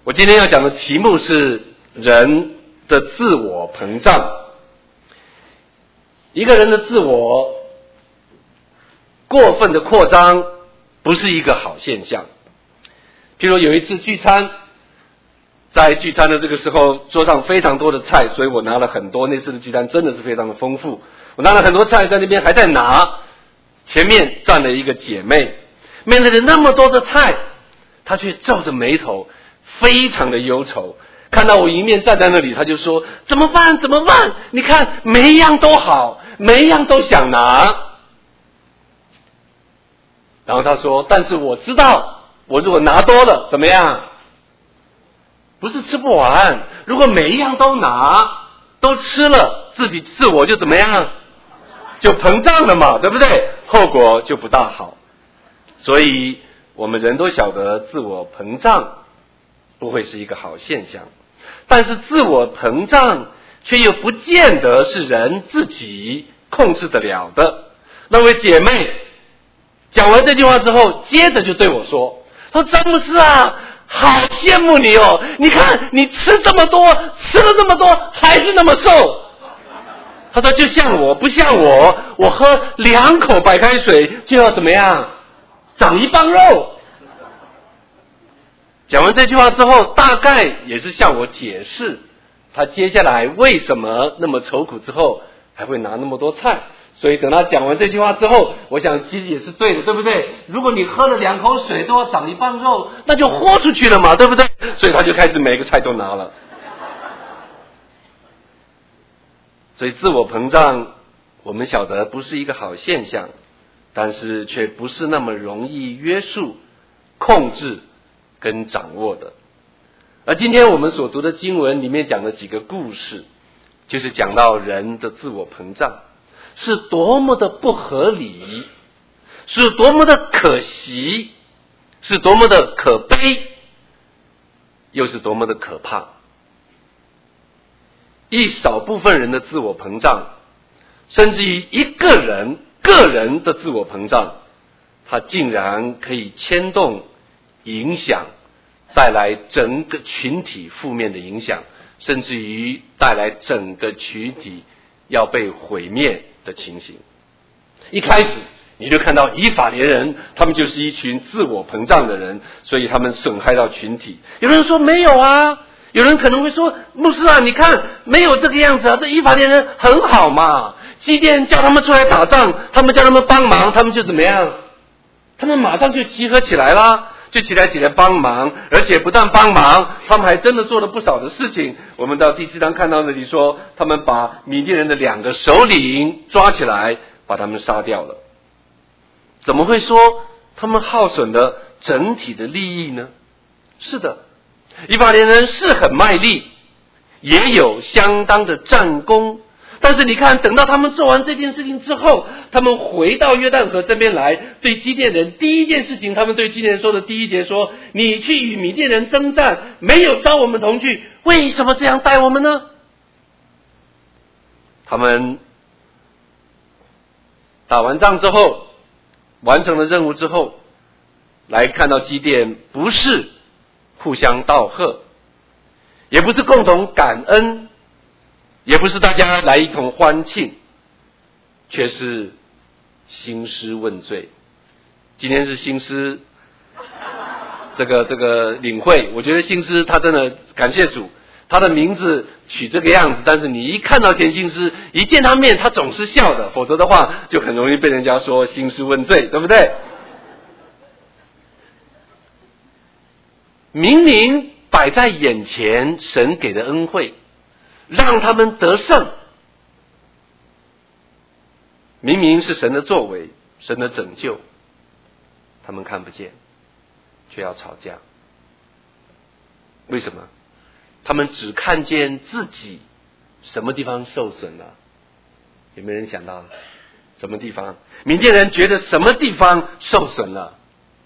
我今天要讲的题目是人的自我膨胀。一个人的自我过分的扩张不是一个好现象。譬如有一次聚餐，在聚餐的这个时候，桌上非常多的菜，所以我拿了很多。那次的聚餐真的是非常的丰富，我拿了很多菜，在那边还在拿。前面站了一个姐妹，面对着那么多的菜，她却皱着眉头，非常的忧愁。看到我迎面站在那里，她就说：怎么办？怎么办？你看每一样都好，每一样都想拿。然后她说：但是我知道，我如果拿多了怎么样？不是吃不完，如果每一样都拿，都吃了，自我就怎么样？就膨胀了嘛，对不对？后果就不大好。所以我们人都晓得自我膨胀不会是一个好现象，但是自我膨胀却又不见得是人自己控制得了的。那位姐妹讲完这句话之后，接着就对我说：詹姆斯啊，好羡慕你哦，你看你吃这么多，吃了这么多，还是那么瘦。他说就像我，不像我，我喝2口白开水就要怎么样？长1磅肉。讲完这句话之后，大概也是向我解释他接下来为什么那么愁苦之后还会拿那么多菜。所以等他讲完这句话之后，我想其实也是对的，对不对？如果你喝了2口水都要长1磅肉，那就豁出去了嘛，对不对？所以他就开始每个菜都拿了。所以自我膨胀我们晓得不是一个好现象，但是却不是那么容易约束、控制跟掌握的。而今天我们所读的经文里面讲的几个故事，就是讲到人的自我膨胀是多么的不合理，是多么的可惜，是多么的可悲，又是多么的可怕。一少部分人的自我膨胀，甚至于一个人的自我膨胀，它竟然可以牵动、影响，带来整个群体负面的影响，甚至于带来整个群体要被毁灭的情形。一开始你就看到以法莲人，他们就是一群自我膨胀的人，所以他们损害到群体。有人说没有啊，有人可能会说，牧师啊，你看没有这个样子啊，这以法莲人很好嘛，基甸叫他们出来打仗，他们叫他们帮忙，他们就怎么样？他们马上就集合起来啦，就起来帮忙，而且不但帮忙，他们还真的做了不少的事情。我们到第7章看到那里说，他们把米甸人的2个首领抓起来，把他们杀掉了。怎么会说他们耗损了整体的利益呢？是的，以法莲人是很卖力，也有相当的战功，但是你看，等到他们做完这件事情之后，他们回到约旦河这边来，对基甸人第一件事情，他们对基甸人说的第一节说：你去与米甸人征战，没有招我们同去，为什么这样待我们呢？他们打完仗之后，完成了任务之后，来看到基甸不是互相道贺，也不是共同感恩，也不是大家来一同欢庆，却是兴师问罪。今天是兴师这个领会，我觉得兴师他真的感谢主，他的名字取这个样子，但是你一看到田兴师，一见他面他总是笑的，否则的话就很容易被人家说兴师问罪，对不对？明明摆在眼前，神给的恩惠让他们得胜，明明是神的作为，神的拯救，他们看不见，却要吵架。为什么？他们只看见自己什么地方受损了。有没有人想到什么地方？缅甸人觉得什么地方受损了？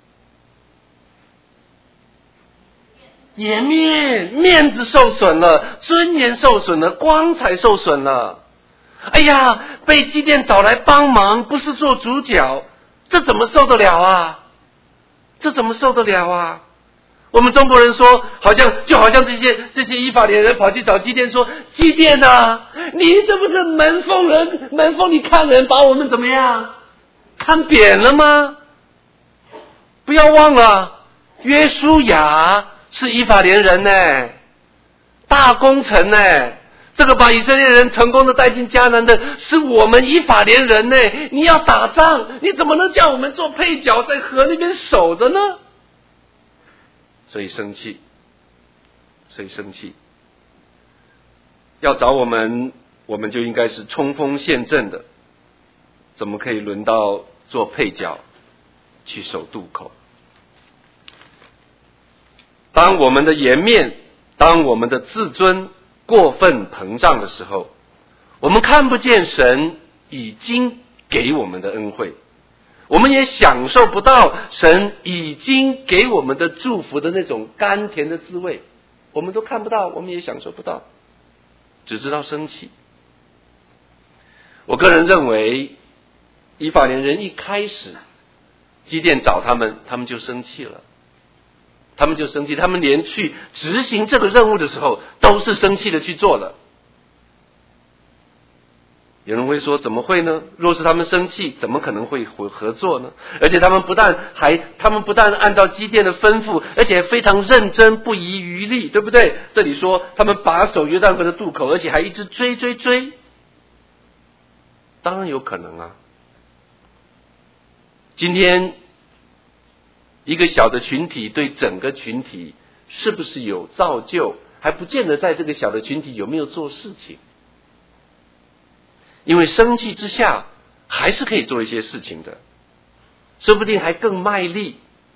颜面子受损了，尊严受损了，光彩受损了。哎呀，被基甸找来帮忙，不是做主角，这怎么受得了啊？这怎么受得了啊？ 我们中国人说，好像这些以法莲人跑去找基甸说：“基甸啊，你这不是门缝人，门缝里看人，把我们怎么样？看扁了吗？不要忘了，约书亚是以法莲人呢，大功臣呢。这个把以色列人成功的带进迦南的是我们以法莲人呢。你要打仗，你怎么能叫我们做配角在河那边守着呢？”所以生气，要找我们就应该是冲锋陷阵的，怎么可以轮到做配角去守渡口？当我们的颜面，当我们的自尊过分膨胀的时候，我们看不见神已经给我们的恩惠，我们也享受不到神已经给我们的祝福的那种甘甜的滋味，我们都看不到，我们也享受不到，只知道生气。我个人认为，以法莲人一开始基甸找他们就生气了，他们连去执行这个任务的时候都是生气的去做了。有人会说，怎么会呢？若是他们生气，怎么可能会合作呢？而且他们不但按照基甸的吩咐，而且非常认真，不遗余力，对不对？这里说他们把守约旦河的渡口，而且还一直追，当然有可能啊。今天一个小的群体对整个群体是不是有造就，还不见得在这个小的群体有没有做事情。因为生气之下还是可以做一些事情的，说不定还更卖力。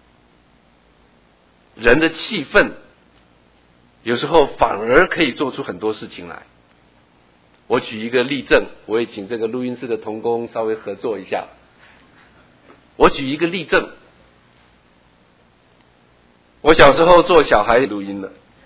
人的气愤有时候反而可以做出很多事情来。我举一个例证，我也请这个录音室的同工稍微合作一下。我举一个例证，我小时候做小孩录音的，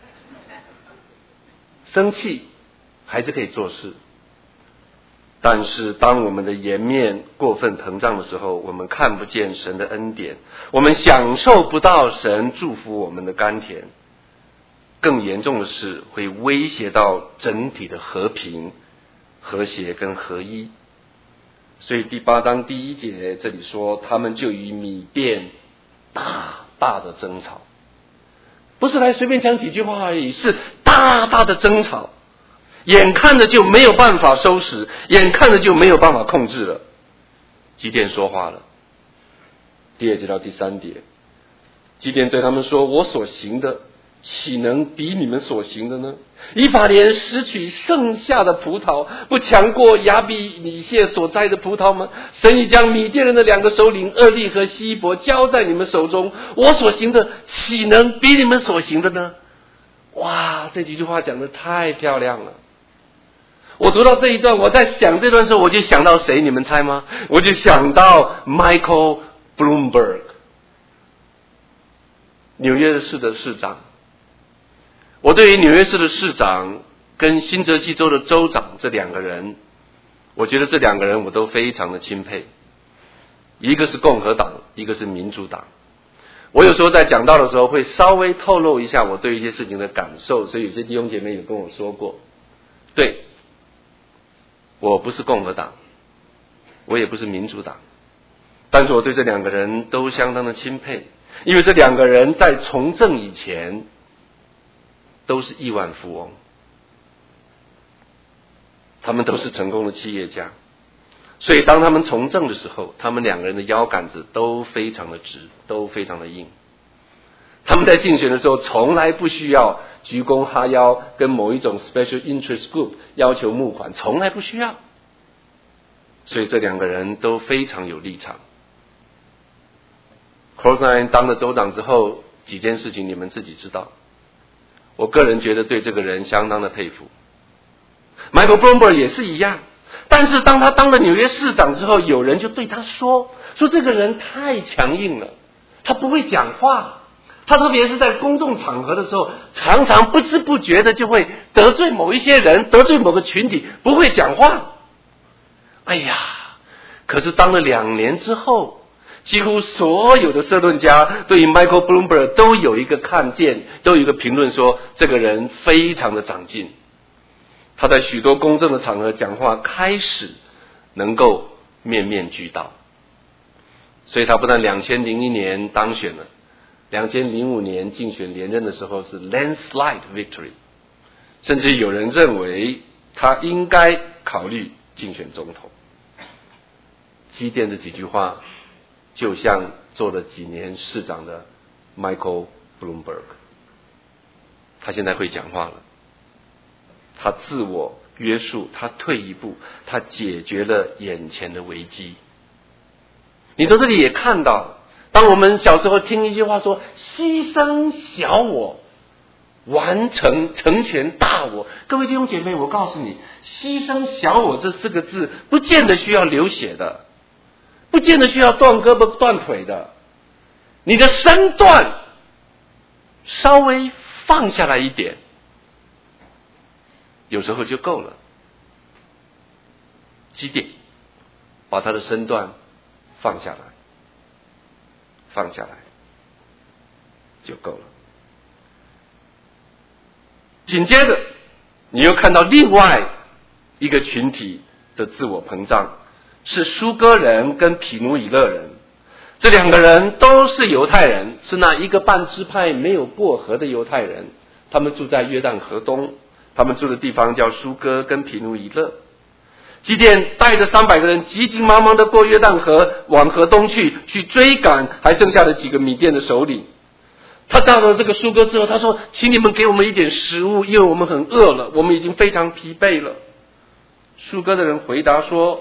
生气还是可以做事，但是当我们的颜面过分膨胀的时候，我们看不见神的恩典，我们享受不到神祝福我们的甘甜，更严重的是会威胁到整体的和平、和谐跟合一。所以第8章第1节这里说，他们就与米甸大大的争吵，不是来随便讲几句话而已，是大大的争吵，眼看着就没有办法收拾，眼看着就没有办法控制了。基甸说话了，第2节到第3节，基甸对他们说：“我所行的岂能比你们所行的呢？以法莲拾取剩下的葡萄，不强过亚比米谢所摘的葡萄吗？神已将米甸人的2个首领厄利和希伯交在你们手中，我所行的岂能比你们所行的呢？”哇，这几句话讲得太漂亮了。我读到这一段，我在想这段的时候，我就想到谁？你们猜吗？我就想到 Michael Bloomberg， 纽约市的市长。我对于纽约市的市长跟新泽西州的州长这2个人，我觉得这2个人我都非常的钦佩。一个是共和党，一个是民主党。我有时候在讲道的时候会稍微透露一下我对一些事情的感受，所以有些弟兄姐妹有跟我说过，对，我不是共和党，我也不是民主党，但是我对这2个人都相当的钦佩，因为这2个人在从政以前都是亿万富翁，他们都是成功的企业家，所以当他们从政的时候，他们2个人的腰杆子都非常的直，都非常的硬。他们在竞选的时候从来不需要鞠躬哈腰跟某一种 special interest group 要求募款，从来不需要。所以这2个人都非常有立场。Crossline 当了州长之后，几件事情你们自己知道，我个人觉得对这个人相当的佩服。Michael Bloomberg 也是一样，但是当他当了纽约市长之后，有人就对他说这个人太强硬了，他不会讲话，他特别是在公众场合的时候，常常不知不觉的就会得罪某一些人，得罪某个群体，不会讲话。哎呀，可是当了2年之后， 几乎所有的社论家对于 Michael Bloomberg 都有一个看见，都有一个评论说，这个人非常的长进。他在许多公正的场合讲话开始能够面面俱到，所以他不但2001年当选了，2005年竞选连任的时候是 landslide victory， 甚至有人认为他应该考虑竞选总统。积淀的几句话就像做了几年市长的 Michael Bloomberg， 他现在会讲话了，他自我约束，他退一步，他解决了眼前的危机。你从这里也看到，当我们小时候听一句话说牺牲小我成全大我，各位弟兄姐妹，我告诉你，牺牲小我这4个字不见得需要流血的，不见得需要断胳膊断腿的，你的身段稍微放下来一点，有时候就够了。积淀，把他的身段放下来就够了。紧接着你又看到另外一个群体的自我膨胀，是苏哥人跟毗努伊勒人。这2个人都是犹太人，是那一个半支派没有过河的犹太人，他们住在约旦河东，他们住的地方叫苏哥跟毗努伊勒。基甸带着300个人急急忙忙的过约旦河往河东去追赶还剩下的几个米甸的首领。他到了这个苏哥之后，他说，请你们给我们一点食物，因为我们很饿了，我们已经非常疲惫了。苏哥的人回答说，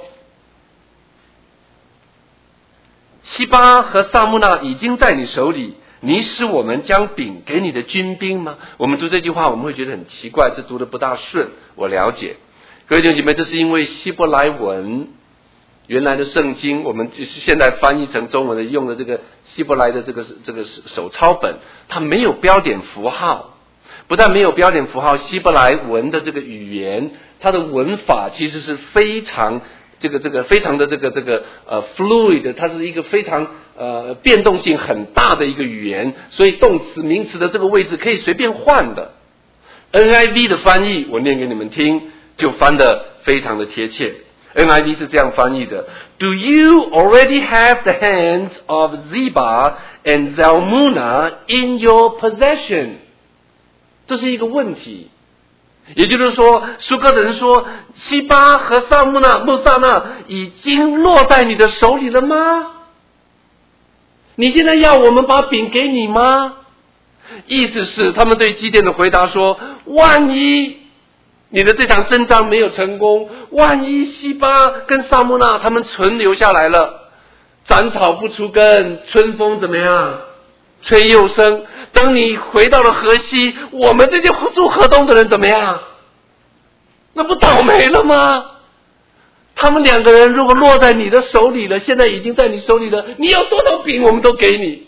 西巴和萨木纳已经在你手里，你使我们将饼给你的军兵吗？我们读这句话我们会觉得很奇怪，这读得不大顺，我了解。各位弟兄姐妹，这是因为希伯来文原来的圣经，我们就是现在翻译成中文的用的这个希伯来的这个手抄本，它没有标点符号。不但没有标点符号，希伯来文的这个语言，它的文法其实是非常非常的fluid， 它是一个非常变动性很大的一个语言，所以动词名词的这个位置可以随便换的。NIV 的翻译我念给你们听，就翻得非常的贴切。NIV 是这样翻译的 ：Do you already have the hands of Zebah and Zalmunna in your possession？ 这是一个问题，也就是说，苏哥的人说，西巴和穆萨纳已经落在你的手里了吗？你现在要我们把饼给你吗？意思是他们对基甸的回答说，万一你的这场征战没有成功，万一西巴跟萨木纳他们存留下来了，斩草不除根，春风怎么样吹又生，等你回到了河西，我们这些住河东的人怎么样？那不倒霉了吗？他们2个人如果落在你的手里了，现在已经在你手里了，你要多少饼我们都给你。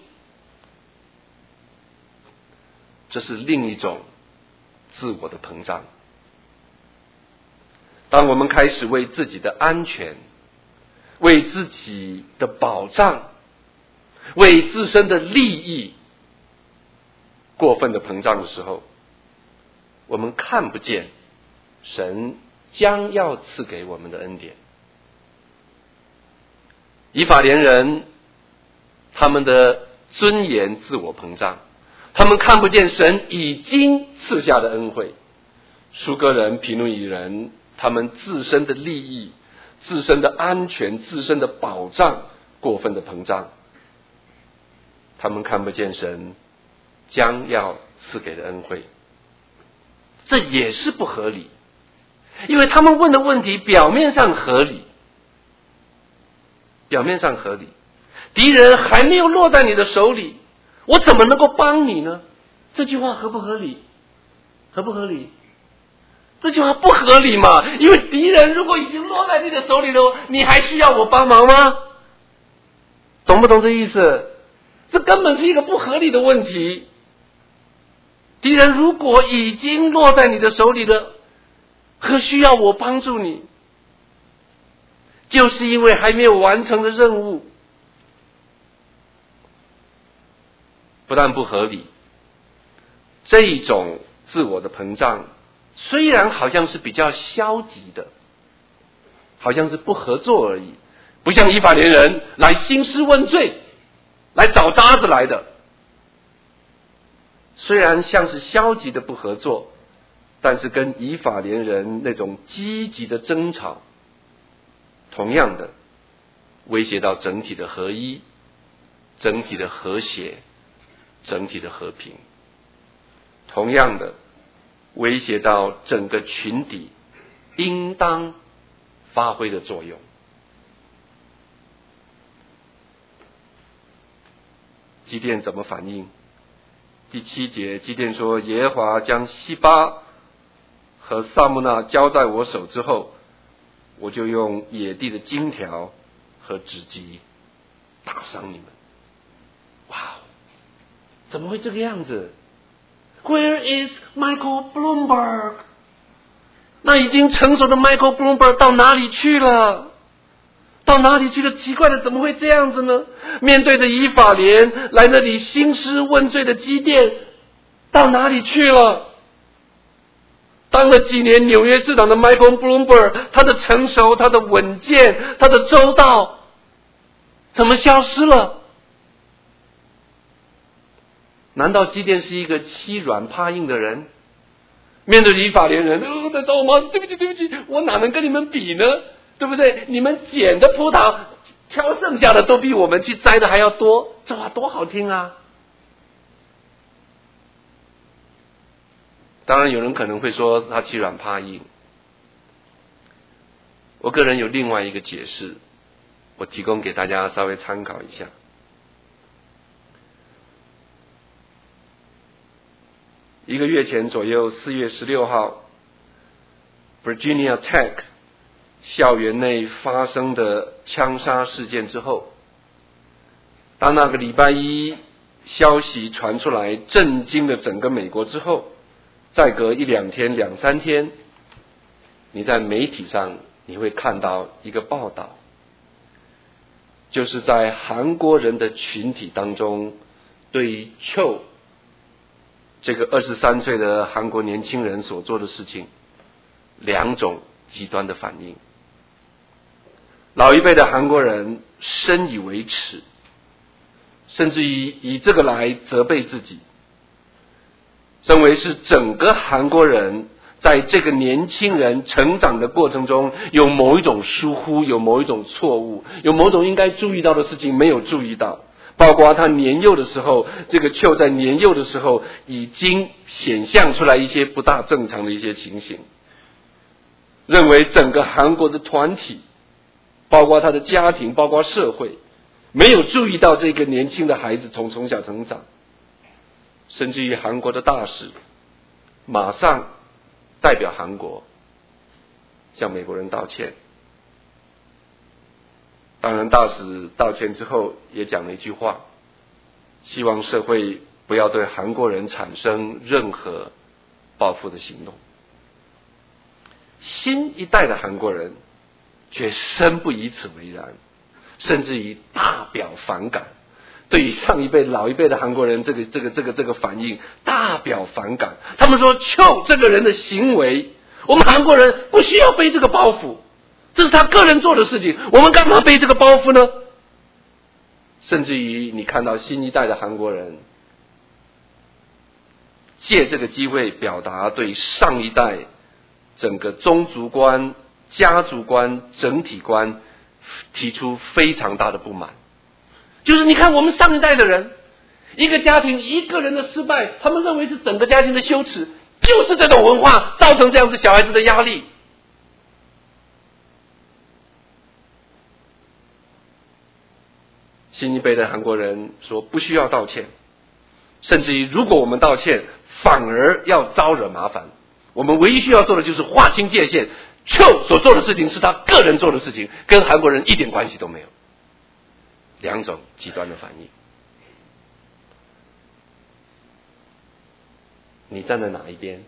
这是另一种自我的膨胀。当我们开始为自己的安全、为自己的保障、为自身的利益过分的膨胀的时候，我们看不见神将要赐给我们的恩典。以法莲人他们的尊严自我膨胀，他们看不见神已经赐下的恩惠。苏哥人、毗努伊人他们自身的利益、自身的安全、自身的保障过分的膨胀，他们看不见神将要赐给的恩惠。这也是不合理，因为他们问的问题表面上合理，敌人还没有落在你的手里，我怎么能够帮你呢？这句话合不合理？这句话不合理嘛，因为敌人如果已经落在你的手里了，你还需要我帮忙吗？懂不懂这意思？这根本是一个不合理的问题。敌人如果已经落在你的手里了，何需要我帮助你？就是因为还没有完成的任务， 不但不合理，这一种自我的膨胀，虽然好像是比较消极的，好像是不合作而已，不像以法莲人来兴师问罪，来找渣子来的。虽然像是消极的不合作，但是跟以法莲人那种积极的争吵，同样的威胁到整体的合一、整体的和谐、整体的和平，同样的威胁到整个群体应当发挥的作用。基甸怎么反应？第7节，基甸说：耶和华将西巴和撒慕那交在我手之后，我就用野地的金条和纸棘打伤你们。哇，怎么会这个样子？ Where is Michael Bloomberg？ 那已经成熟的 Michael Bloomberg 到哪里去了？到哪里去了？奇怪的，怎么会这样子呢？面对着以法莲来那里兴师问罪的基甸，到哪里去了？当了几年纽约市长的 Michael Bloomberg， 他的成熟，他的稳健，他的周到，怎么消失了？难道基甸是一个欺软怕硬的人？面对以法莲人，在找我吗？对不起，对不起，我哪能跟你们比呢？对不对？你们捡的葡萄挑剩下的都比我们去摘的还要多，这话多好听啊！当然有人可能会说他欺软怕硬，我个人有另外一个解释，我提供给大家稍微参考一下。1个月前左右，4月16号 Virginia Tech 校园内发生的枪杀事件之后，当那个礼拜一消息传出来震惊了整个美国之后，再隔1-2天、2-3天，你在媒体上你会看到一个报道，就是在韩国人的群体当中，对于Cho这个23岁的韩国年轻人所做的事情，2种极端的反应。老一辈的韩国人深以为耻，甚至于以这个来责备自己，认为是整个韩国人在这个年轻人成长的过程中有某一种疏忽，有某一种错误，有某种应该注意到的事情没有注意到，包括他年幼的时候，这个Cho在年幼的时候已经显现出来一些不大正常的一些情形，认为整个韩国的团体，包括他的家庭，包括社会，没有注意到这个年轻的孩子从小成长，甚至于韩国的大使马上代表韩国向美国人道歉。当然大使道歉之后也讲了一句话，希望社会不要对韩国人产生任何报复的行动。新一代的韩国人却深不以此为然，甚至于大表反感，对于上一辈老一辈的韩国人这个反应大表反感。他们说Cho这个人的行为，我们韩国人不需要背这个包袱，这是他个人做的事情，我们干嘛背这个包袱呢？甚至于你看到新一代的韩国人借这个机会表达对上一代整个宗族观、家族观、整体观提出非常大的不满。就是你看我们上一代的人，一个家庭一个人的失败，他们认为是整个家庭的羞耻，就是这种文化造成这样子小孩子的压力。新一辈的韩国人说不需要道歉，甚至于如果我们道歉反而要招惹麻烦，我们唯一需要做的就是划清界限。Cho所做的事情是他个人做的事情，跟韩国人一点关系都没有。2种极端的反应，你站在哪一边？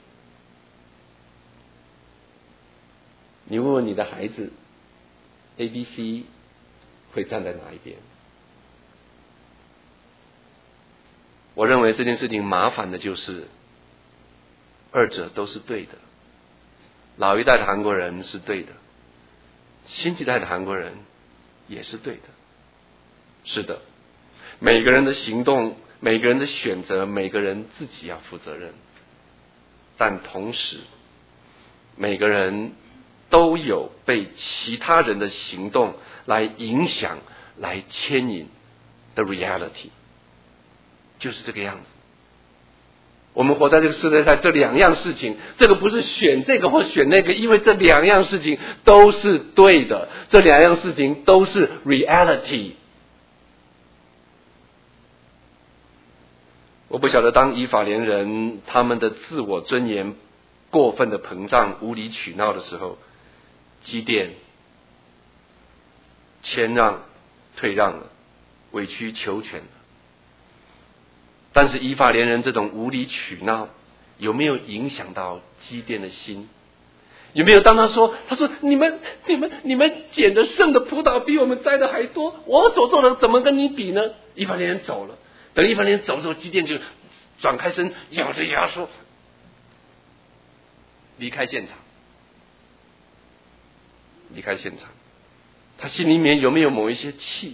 你问问你的孩子 ABC 会站在哪一边？ 我认为这件事情麻烦的就是二者都是对的，老一代的韩国人是对的，新一代的韩国人也是对的。是的，每个人的行动，每个人的选择，每个人自己要负责任，但同时每个人都有被其他人的行动来影响、来牵引的 reality， 就是这个样子。我们活在这个世界上，这两样事情，这个不是选这个或选那个，因为这两样事情都是对的，这两样事情都是 reality。我不晓得当以法莲人他们的自我尊严过分的膨胀、无理取闹的时候，基甸谦让、退让了，委曲求全了。但是以法莲人这种无理取闹有没有影响到基甸的心？有没有当他说你们捡的剩的葡萄比我们摘的还多，我所做的怎么跟你比呢？以法莲人走了，等以法莲人走的时候，基甸就转开身，咬着牙说离开现场。他心里面有没有某一些气？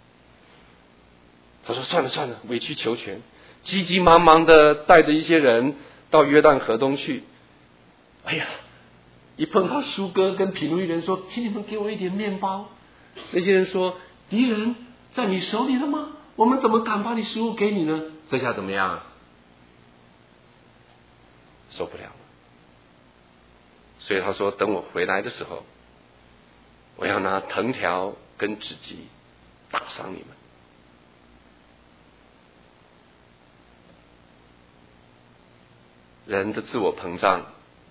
他说算了，委曲求全，急急忙忙的带着一些人到约旦河东去。哎呀，一碰到苏哥跟毗努伊人说，请你们给我一点面包。那些人说，敌人在你手里了吗？我们怎么敢把你食物给你呢？这下怎么样？受不了了。所以他说，等我回来的时候，我要拿藤条跟纸棘打伤你们。人的自我膨胀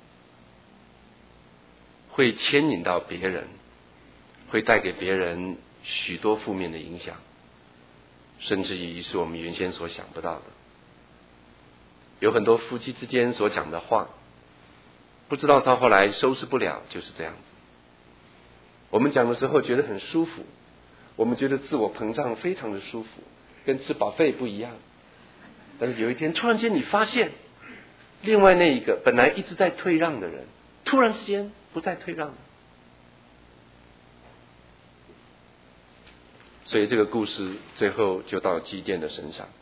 会牵引到别人，会带给别人许多负面的影响，甚至于是我们原先所想不到的。有很多夫妻之间所讲的话，不知道到后来收拾不了，就是这样子。我们讲的时候觉得很舒服，我们觉得自我膨胀非常的舒服，跟吃buffet不一样。但是有一天突然间你发现，另外那一个本来一直在退让的人，突然之间不再退让了。所以这个故事最后就到基甸的身上。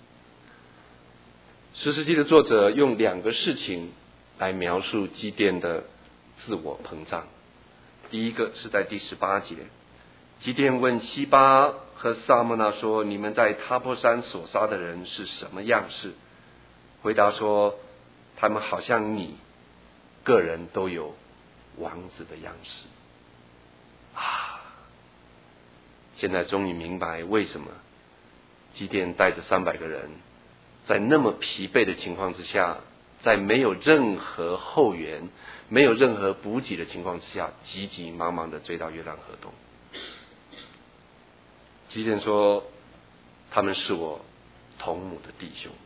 士师记的作者用两个事情来描述基甸的自我膨胀。第一个是在第18节，基甸问西巴和撒母拿说，你们在他泊山所杀的人是什么样式？回答说，他们好像你个人都有王子的样式。现在终于明白为什么基甸带着300个人，在那么疲惫的情况之下，在没有任何后援、没有任何补给的情况之下，急急忙忙的追到约旦河东。基甸说，他们是我同母的弟兄。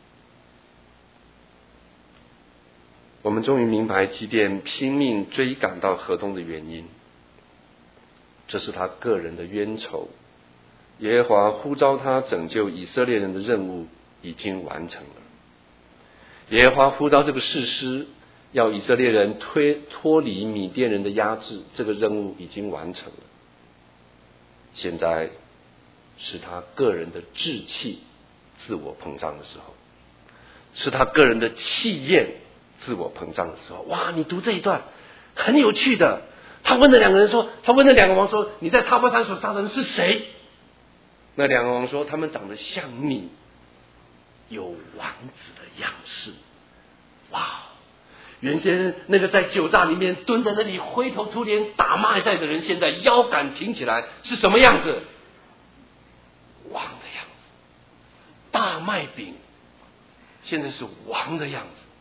我们终于明白基甸拼命追赶到河东的原因，这是他个人的冤仇。耶和华呼召他拯救以色列人的任务已经完成了。耶和华呼召这个士师，要以色列人脱离米甸人的压制，这个任务已经完成了。现在是他个人的志气自我膨胀的时候，是他个人的气焰自我膨胀的时候。哇，你读这一段很有趣的。他问那两个王说，你在他泊山所杀的人是谁？那两个王说，他们长得像你，有王子的样式。哇，原先那个在酒榨里面蹲在那里灰头土脸打麦赛的人，现在腰杆挺起来，是什么样子？王的样子。大麦饼现在是王的样子。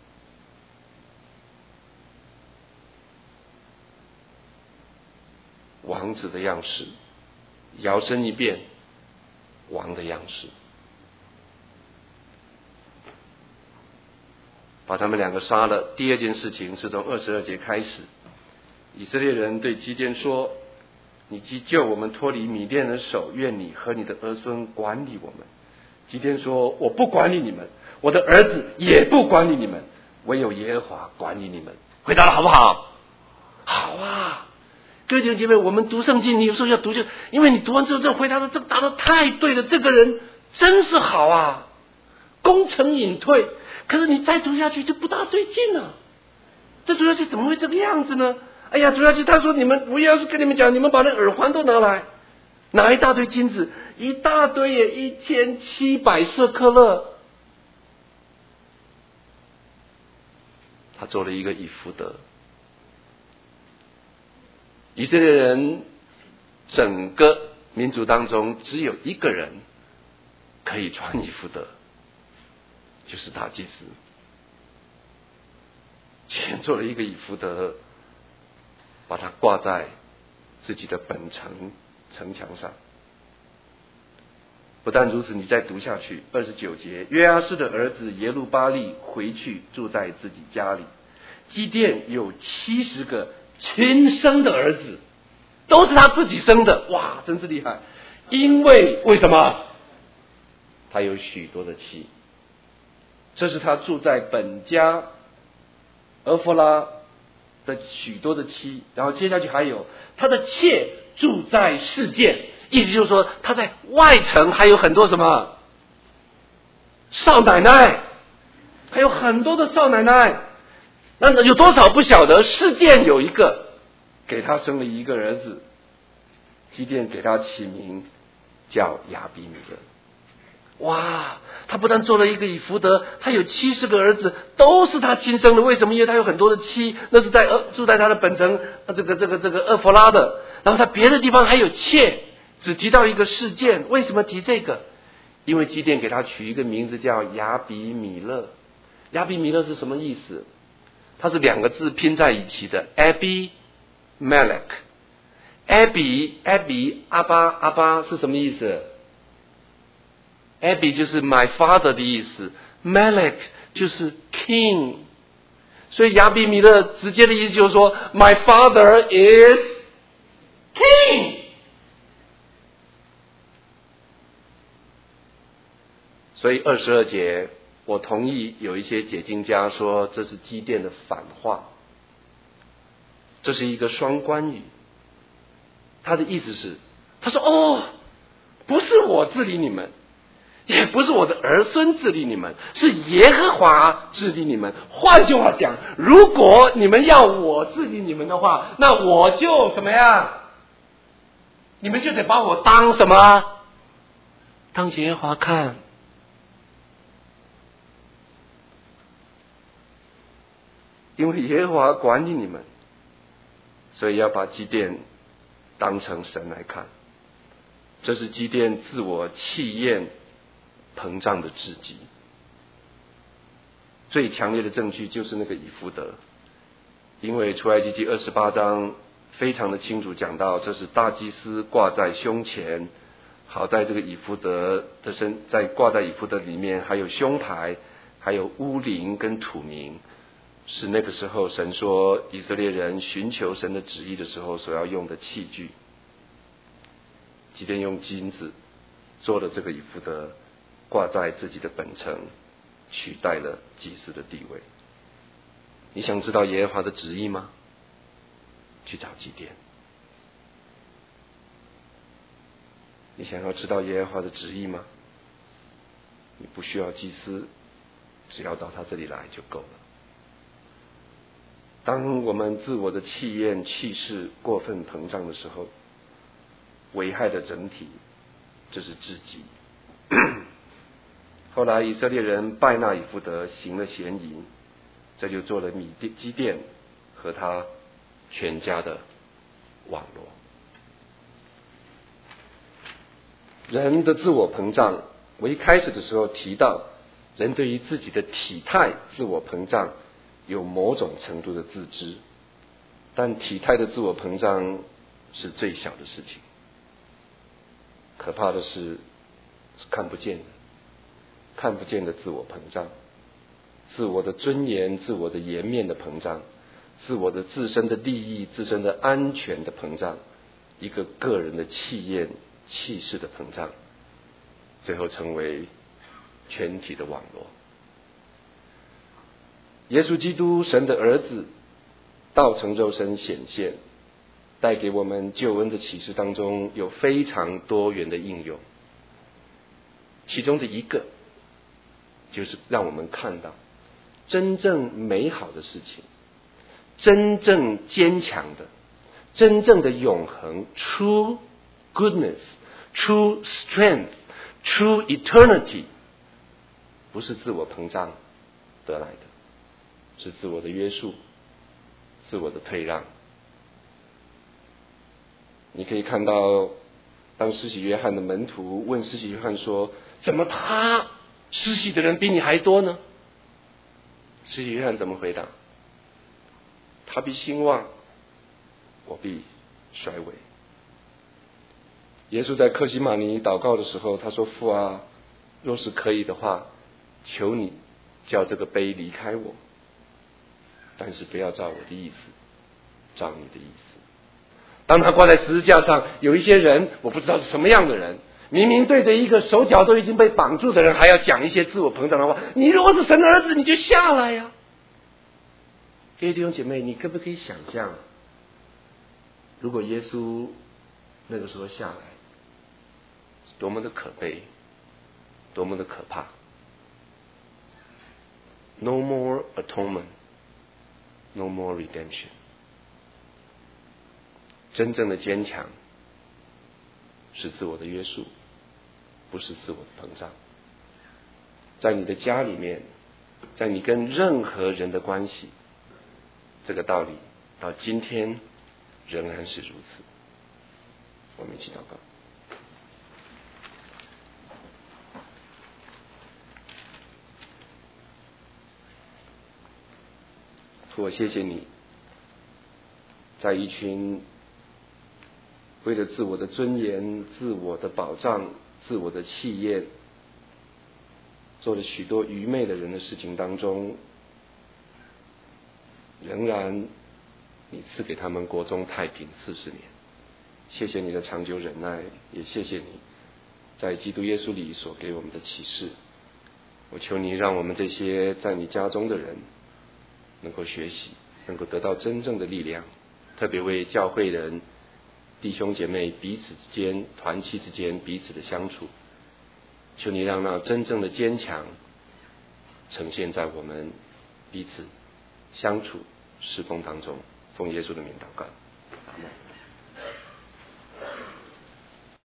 王子的样式，摇身一变王的样式。把他们两个杀了。第二件事情是从22节开始，以色列人对基甸说，你既救我们脱离米甸人的手，愿你和你的儿孙管理我们。基甸说，我不管理你们， 我的儿子也不管理你们，唯有耶和华管理你们。回答的好不好？好啊！各位弟兄姐妹，我们读圣经，你有时候要读因为你读完之后，这回答的这个答的太对了，这个人真是好啊，功成隐退。可是你再读下去就不大对劲了，这读下去怎么会这个样子呢？哎呀，读下去他说你们，我要是跟你们讲，你们把那耳环都拿来，拿一大堆金子，一大堆耶，1700舍客勒。他做了一个以弗得。以色列人整个民族当中只有一个人可以穿以弗得，就是大祭司。先做了一个以弗得，把它挂在自己的本城墙上。不但如此，你再读下去，29节，约阿施的儿子耶路巴力回去住在自己家里。基甸有70个亲生的儿子，都是他自己生的，哇，真是厉害！为什么？他有许多的妻，这是他住在本家俄弗拉的许多的妻，然后接下去还有他的妾住在示剑，意思就是说他在外城还有很多什么少奶奶，还有很多的少奶奶。那有多少不晓得？示剑有一个，给他生了一个儿子，基甸给他起名叫亚比米勒。哇，他不但做了一个以弗得，他有70个儿子，都是他亲生的。为什么？因为他有很多的妻，那是住在他的本城这个厄弗拉的。然后他别的地方还有妾，只提到一个示剑。为什么提这个？因为基甸给他取一个名字叫亚比米勒。亚比米勒是什么意思？它是2个字拼在一起的 Abi Melech。 Abi 阿巴是什么意思？ Abi 就是 my father 的意思， Melech 就是 king。 所以亚比米勒直接的意思就是说 my father is king。 所以22节，我同意有一些解经家说这是基甸的反话，这是一个双关语。他的意思是，他说不是我治理你们，也不是我的儿孙治理你们，是耶和华治理你们。换句话讲，如果你们要我治理你们的话，那我就什么呀？你们就得把我当什么？当耶和华看。因为耶和华管理你们，所以要把基甸当成神来看。这是基甸自我气焰膨胀的至极。最强烈的证据就是那个以弗得，因为出埃及记28章非常的清楚讲到，这是大祭司挂在胸前，好在这个以弗得的在挂在以弗得里面还有胸牌，还有乌灵跟土名，是那个时候神说以色列人寻求神的旨意的时候所要用的器具。基甸用金子做了这个以弗得，挂在自己的本城，取代了祭司的地位。你想知道耶和华的旨意吗？去找基甸。你想要知道耶和华的旨意吗？你不需要祭司，只要到他这里来就够了。当我们自我的气焰气势过分膨胀的时候，危害的整体，这是至极。后来以色列人拜那以弗得，行了邪淫，这就做了基甸和他全家的网络。人的自我膨胀，我一开始的时候提到，人对于自己的体态自我膨胀有某种程度的自知，但体态的自我膨胀是最小的事情。可怕的是看不见的自我膨胀，自我的尊严、自我的颜面的膨胀，自我的自身的利益、自身的安全的膨胀，一个个人的气焰、气势的膨胀，最后成为全体的网络。 耶稣基督神的儿子道成肉身显现，带给我们救恩的启示当中有非常多元的应用，其中的一个就是让我们看到真正美好的事情，真正坚强的，真正的永恒 True goodness, True strength, True eternity 不是自我膨胀得来的，是自我的约束，自我的退让。你可以看到当施洗约翰的门徒问施洗约翰说，怎么他施洗的人比你还多呢？施洗约翰怎么回答？他必兴旺，我必衰微。耶稣在客西马尼祷告的时候，他说，父啊，若是可以的话，求你叫这个杯离开我，但是不要照我的意思，照你的意思。当他挂在十字架上，有一些人，我不知道是什么样的人，明明对着一个手脚都已经被绑住的人，还要讲一些自我膨胀的话。你如果是神的儿子，你就下来呀！各位弟兄姐妹，你可不可以想象，如果耶稣那个时候下来，多么的可悲，多么的可怕。 No more atonement, no more redemption。 真正的坚强是自我的约束，不是自我的膨胀。在你的家里面，在你跟任何人的关系，这个道理到今天仍然是如此。我们一起祷告。主，我谢谢你，在一群为了自我的尊严、自我的保障、自我的气焰，做了许多愚昧的人的事情当中，仍然你赐给他们国中太平40年。谢谢你的长久忍耐，也谢谢你在基督耶稣里所给我们的启示。我求你让我们这些在你家中的人能够学习，能够得到真正的力量，特别为教会人弟兄姐妹彼此之间、团契之间彼此的相处，求你让那真正的坚强呈现在我们彼此相处侍奉当中。奉耶稣的名祷告，阿们。